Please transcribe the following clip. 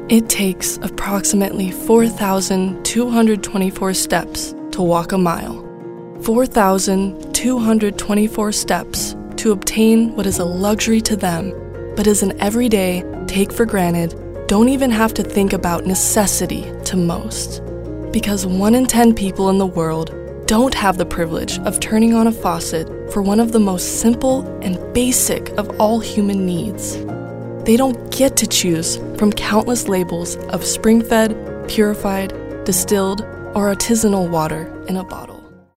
It takes approximately 4,224 steps to walk a mile. 4,224 steps to obtain what is a luxury to them, but is an everyday, take for granted, don't even have to think about necessity to most. Because 1 in 10 people in the world don't have the privilege of turning on a faucet for one of the most simple and basic of all human needs. They don't get to choose from countless labels of spring-fed, purified, distilled, or artisanal water in a bottle.